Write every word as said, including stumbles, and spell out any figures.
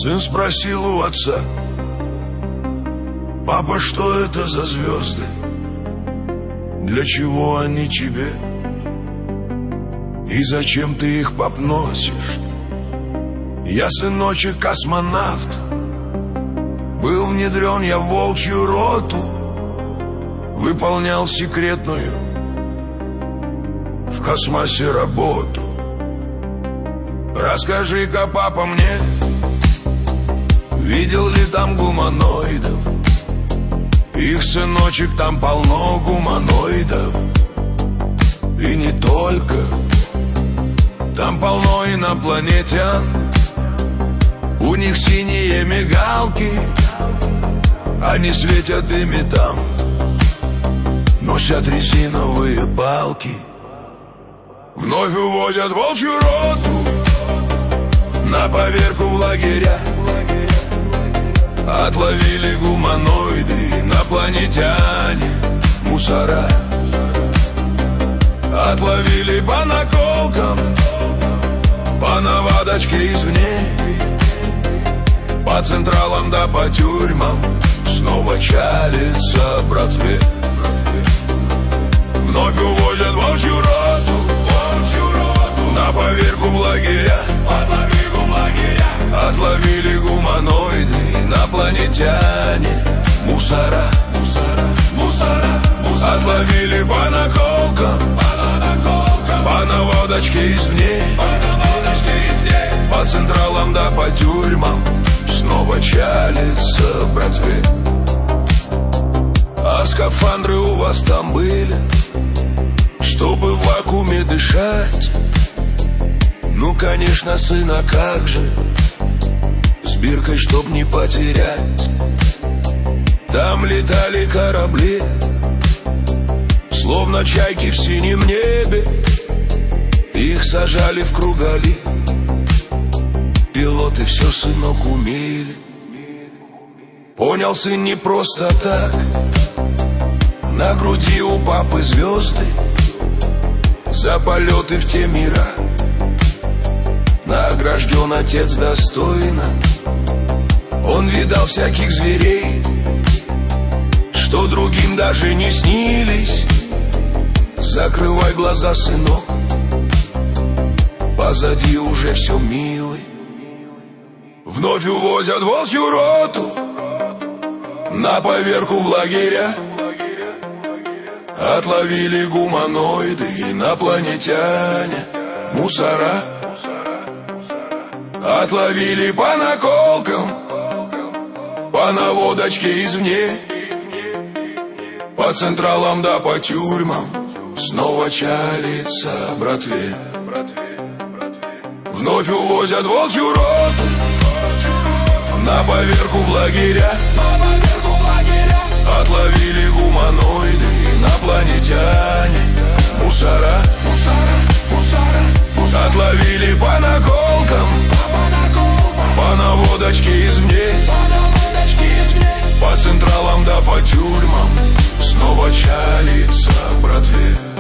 Сын спросил у отца: папа, что это за звезды? Для чего они тебе? И зачем ты их, пап, носишь? Я, сыночек, космонавт. Был внедрен я в волчью роту, выполнял секретную в космосе работу. Расскажи-ка, папа, мне, видел ли там гуманоидов? Их, сыночек, там полно гуманоидов. И не только. Там полно инопланетян. У них синие мигалки, они светят ими там, носят резиновые палки. Вновь увозят волчью роту на поверку в лагеря. Отловили гуманоиды, инопланетяне, мусора. Отловили по наколкам, по наводочке извне. По централам да по тюрьмам снова чалится братве. Вновь увозят волчью роту, волчью роту на поверку в лагеря. Отловили в лагеря. Отловили гуманоиды, инопланетяне, мусора, мусора, мусора, мусора. Отловили по наколкам, по наколкам, по наводочке извне, по наводочке извне. По централам да по тюрьмам снова чалится братве. А скафандры у вас там были, чтобы в вакууме дышать? Ну, конечно, сын, а как же? С биркой, чтоб не потерять. Там летали корабли, словно чайки в синем небе. Их сажали в кругали. Пилоты все, сынок, умели. Понял, сын, не просто так. На груди у папы звезды за полеты в те мира. Награжден отец достойно. Он видал всяких зверей, что другим даже не снились. Закрывай глаза, сынок, позади уже все, милый. Вновь увозят волчью роту на поверку в лагеря. Отловили гуманоиды, инопланетяне, мусора. Отловили по наколкам, по наводочке извне. По централам да по тюрьмам снова чалится братве. Вновь увозят волчью роту на поверку в лагеря. Отловили гуманоиды, инопланетяне, мусора, мусора, мусора, мусора. Отловили по наколкам, по наводочке извне. По централам да по тюрьмам снова чалится братве.